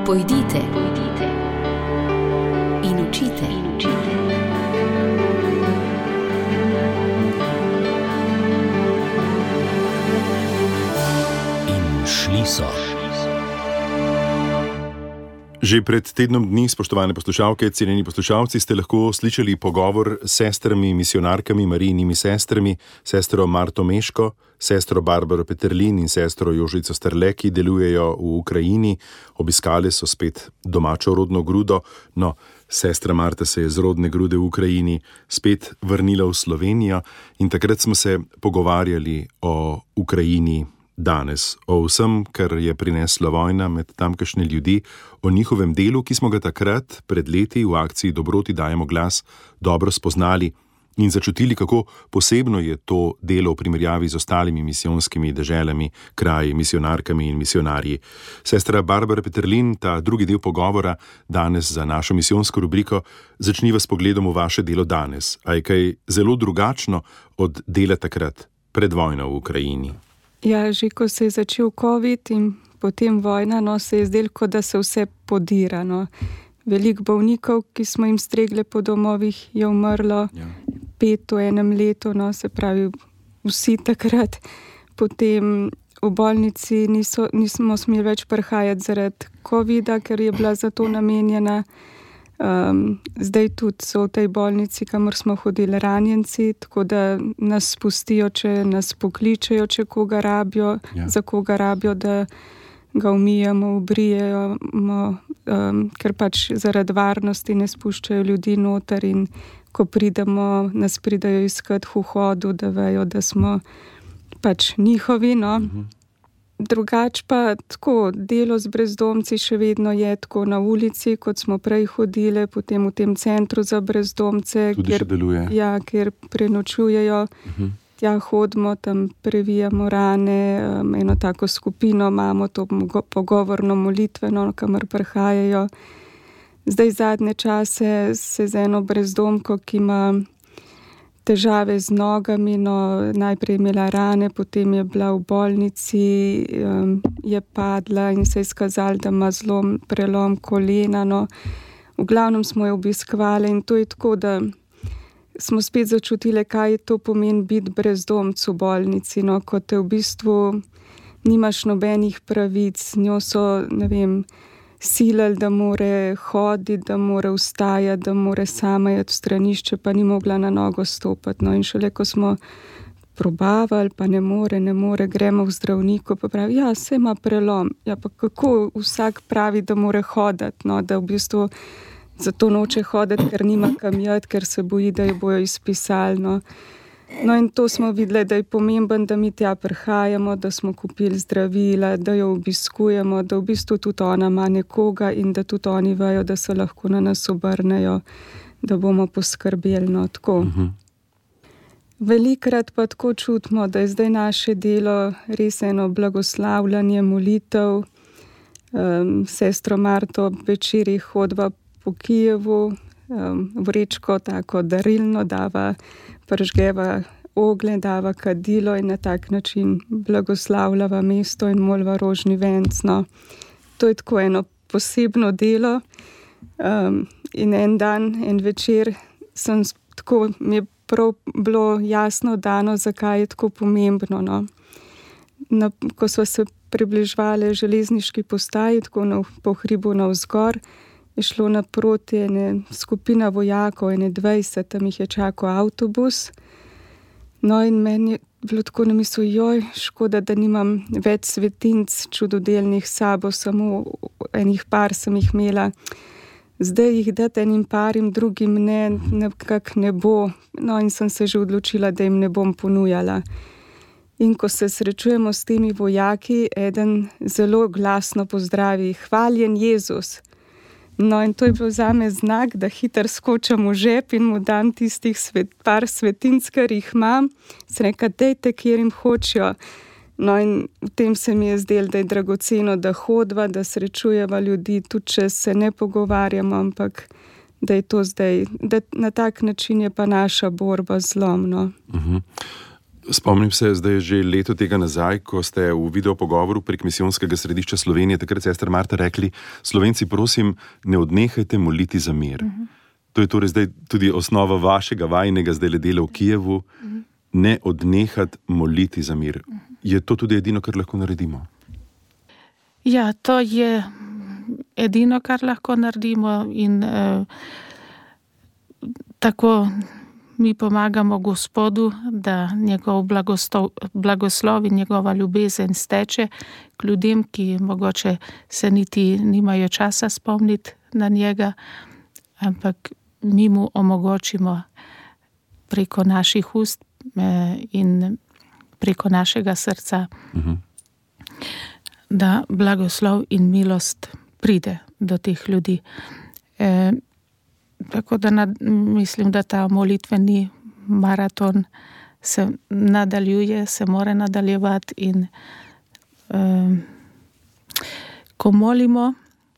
Pojdite in učite. In šli so. Že pred tednom dni, spoštovane poslušalke, cenjeni poslušalci, ste lahko slišali pogovor s sestrami, misionarkami, Marijinimi sestrami, sestro Marto Meško, sestro Barbaro Peterlin in sestro Jožico Strle, ki delujejo v Ukrajini. Obiskali so spet domačo rodno grudo, no, sestra Marta se je z rodne grude v Ukrajini spet vrnila v Slovenijo in takrat smo se pogovarjali o Ukrajini danes, o vsem, kar je prinesla vojna med tamkajšnje ljudi, o njihovem delu, ki smo ga takrat, pred leti, v akciji Dobroti dajemo glas, dobro spoznali in začutili, kako posebno je to delo v primerjavi z ostalimi misijonskimi deželami, kraji, misionarkami in misionarji. Sestra Barbara Peterlin, ta drugi del pogovora danes za našo misijonsko rubriko, začniva s pogledom v vaše delo danes. A je kaj zelo drugačno od dela takrat, pred vojno v Ukrajini? Ja, že ko se je začel COVID in potem vojna, se je zdelo, kot da se vse podira. Veliko bolnikov, ki smo jim stregle po domovih, je umrlo, 5 v enem letu, se pravi vsi takrat. Potem v bolnici nismo smeli več prihajati zaradi COVID-a, ker je bila za to namenjena. Zdaj tudi so v tej bolnici, kamor smo hodili ranjenci, tako da nas spustijo, če nas pokličejo, če koga rabijo, za koga rabijo, da ga umijemo, obrijemo, ker pač zaradi varnosti ne spuščajo ljudi noter in ko pridemo, nas pridajo iskat v vhodu, da vejo, da smo pač njihovi, Drugač pa tako, delo z brezdomci še vedno je tako na ulici, kot smo prej hodili, potem v tem centru za brezdomce, kjer prenočujejo, tja hodimo, tam previjamo rane, eno tako skupino imamo, to pogovorno molitveno, kamor prihajajo. Zdaj zadnje čase se z eno brezdomko, ki ima težave z nogami, najprej imela rane, potem je bila v bolnici, je padla in se je izkazalo, da ima prelom kolena. V glavnem smo jo obiskovali in to je tako, da smo spet začutili, kaj to pomeni biti brezdomc v bolnici, ko te v bistvu nimaš nobenih pravic, z njo so, silili, da more hoditi, da more vstajati, da more sama jeti v stranišče, pa ni mogla na nogo stopiti. In šele, ko smo probavali, pa ne more, gremo v zdravniku, pa pravi, saj ima prelom. Ja, pa kako vsak pravi, da more hoditi, da v bistvu zato noče hoditi, ker nima kam jeti, ker se boji, da jo bojo izpisali, in to smo videli, da je pomemben, da mi tja prihajamo, da smo kupili zdravila, da jo obiskujemo, da v bistvu tudi ona ima nekoga in da tudi oni vejo, da se lahko na nas obrnejo, da bomo poskrbeli, tako. Velikrat pa tako čutimo, da je zdaj naše delo res eno blagoslavljanje, molitev. Sestro Marto večerji hodva po Kijevu, vrečko tako darilno dava, pržgeva oglje, dava kadilo in na tak način blagoslavljava mesto in molva rožni venc. To je tako eno posebno delo. In en dan, en večer tako mi je prav bilo jasno dano, zakaj je tako pomembno. Ko smo se približvali železniški postaji, tako po hribu navzgor, je šlo naproti ene skupina vojakov, 20, tam jih je čakal avtobus. In meni je bilo tako na misel, škoda, da nimam več svetinc čudodelnih s sabo, samo enih par sem jih imela. Zdaj jih dati enim parim, drugim nekako ne bo. In sem se že odločila, da jim ne bom ponujala. In ko se srečujemo s temi vojaki, eden zelo glasno pozdravi, hvaljen Jezus. In to je bil zame znak, da hitro skočam v žep in mu dam tistih par svetinc, kar jih imam. Sem rekla, dejte, kjer jim hočijo. In v tem se mi je zdelo, da je dragoceno, da hodva, da srečujeva ljudi, tudi če se ne pogovarjamo, ampak da je to zdaj, da na tak način je pa naša borba z zlom. Spomnim se, zdaj je že leto tega nazaj, ko ste v videopogovoru prek Misijonskega središča Slovenije, takrat sestra Marta rekli: Slovenci, prosim, ne odnehajte moliti za mir. To je torej zdaj tudi osnova vašega vajnega zdaj dela v Kijevu, ne odnehati moliti za mir. Je to tudi edino, kar lahko naredimo? Ja, to je edino, kar lahko naredimo in tako mi pomagamo Gospodu, da njegov blagoslov in njegova ljubezen steče k ljudem, ki mogoče se niti nimajo časa spomniti na njega, ampak mi mu omogočimo preko naših ust in preko našega srca, da blagoslov in milost pride do teh ljudi. Tako da mislim, da ta molitveni maraton se nadaljuje, se mora nadaljevati in ko molimo,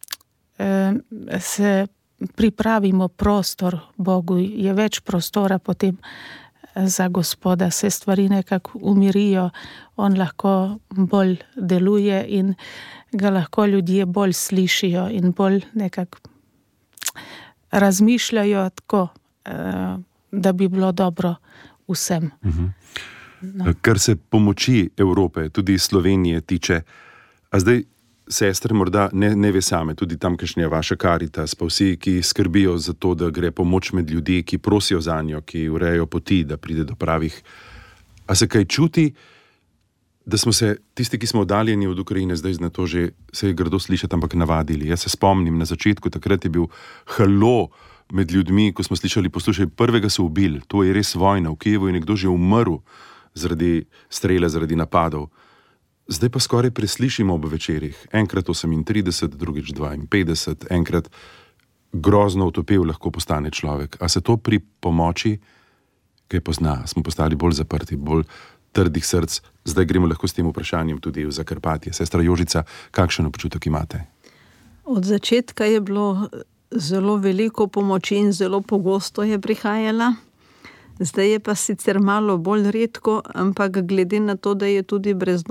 se pripravimo prostor Bogu, je več prostora potem za Gospoda, se stvari nekako umirijo, on lahko bolj deluje in ga lahko ljudje bolj slišijo in bolj nekako razmišljajo tako, da bi bilo dobro vsem. No. Kar se pomoči Evrope, tudi Slovenije tiče, a zdaj sestre morda ne ve same, tudi tamkajšnja vaša Karitas, pa vsi, ki skrbijo za to, da gre pomoč med ljudi, ki prosijo za njo, ki urejajo poti, da pride do pravih. A se kaj čuti, da smo se, tisti, ki smo oddaljeni od Ukrajine, zdaj na to že se je grdo slišati, ampak navadili. Jaz se spomnim na začetku, takrat je bil halo med ljudmi, ko smo slišali: poslušaj, prvega so ubili, to je res vojna, v Kijevu je nekdo že umrl zaradi strela, zaradi napadov. Zdaj pa skoraj preslišimo ob večerih. Enkrat 38, drugič 52, enkrat grozno utopel lahko postane človek. A se to pri pomoči kaj pozna? Smo postali bolj zaprti, bolj trdih src. Zdaj gremo lahko s tem vprašanjem tudi v Zakarpatje. Sestra Jožica, kakšen občutek imate? Od začetka je bilo zelo veliko pomoči in zelo pogosto je prihajala. Zdaj je pa sicer malo bolj redko, ampak glede na to, da je tudi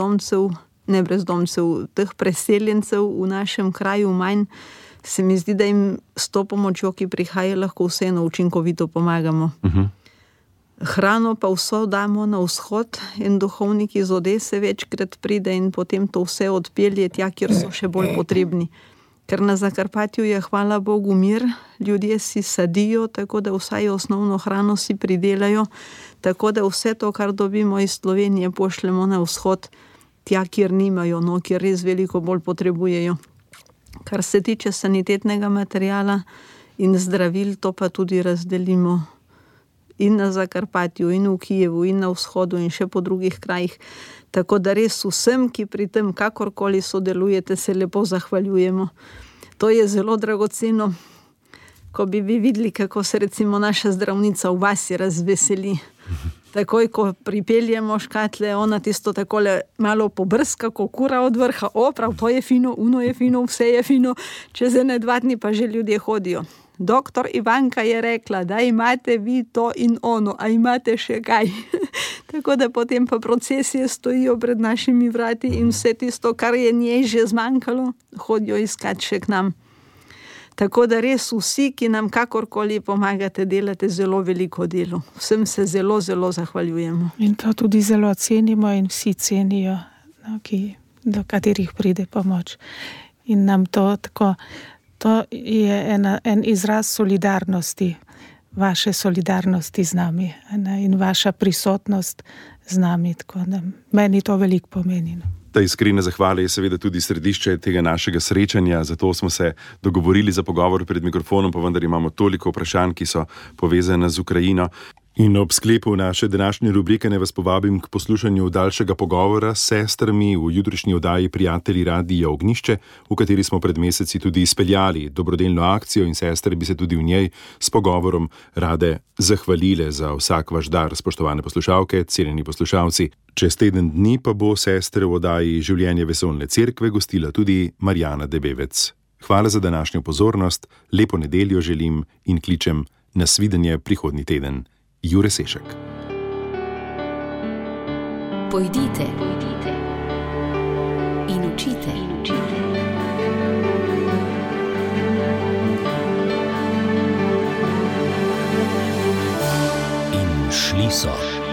teh preseljencev v našem kraju manj, se mi zdi, da jim s to pomočjo, ki prihaja, lahko vseeno učinkovito pomagamo. Hrano pa vso damo na vzhod in duhovnik iz Odese večkrat pride in potem to vse odpelje tja, kjer so še bolj potrebni. Ker na Zakarpatju je, hvala Bogu, mir, ljudje si sadijo, tako da vsaj osnovno hrano si pridelajo, tako da vse to, kar dobimo iz Slovenije, pošljemo na vzhod, tja, kjer nimajo, kjer res veliko bolj potrebujejo. Kar se tiče sanitetnega materiala in zdravil, to pa tudi razdelimo in na Zakarpatju, in v Kijevu, in na vzhodu, in še po drugih krajih. Tako da res vsem, ki pri tem kakorkoli sodelujete, se lepo zahvaljujemo. To je zelo dragoceno, ko bi vi videli, kako se recimo naša zdravnica v vasi razveseli. Takoj, ko pripeljemo škatle, ona tisto takole malo pobrska, ko kura od vrha. Prav, to je fino, uno je fino, vse je fino. Čez 1-2 dni pa že ljudje hodijo. Doktor Ivanka je rekla, da imate vi to in ono, a imate še kaj. Tako da potem pa procesije stojijo pred našimi vrati in vse tisto, kar je njej že zmanjkalo, hodijo iskati še k nam. Tako da res vsi, ki nam kakorkoli pomagate, delate zelo veliko delo. Vsem se zelo, zelo zahvaljujemo. In to tudi zelo cenimo in vsi cenijo, do katerih pride pomoč. In nam to tako... To je en izraz solidarnosti, vaše solidarnosti z nami in vaša prisotnost z nami. Tako da meni to veliko pomeni. Ta iskrena zahvala je seveda tudi središče tega našega srečanja, zato smo se dogovorili za pogovor pred mikrofonom, pa vendar imamo toliko vprašanj, ki so povezane z Ukrajino. In ob sklepu naše današnje rubrike ne vas povabim k poslušanju daljšega pogovora s sestrami v jutrišnji oddaji Prijatelji Radia Ognjišče, v kateri smo pred meseci tudi izpeljali dobrodelno akcijo in sestre bi se tudi v njej s pogovorom rade zahvalile za vsak vaš dar, spoštovane poslušalke, cenjeni poslušalci. Čez teden dni pa bo sestre v oddaji Življenje vesoljne cerkve gostila tudi Marjana Debevec. Hvala za današnjo pozornost, lepo nedeljo želim in kličem na svidenje prihodnji teden. Jure Sešek. Pojdite in učite. In šli so.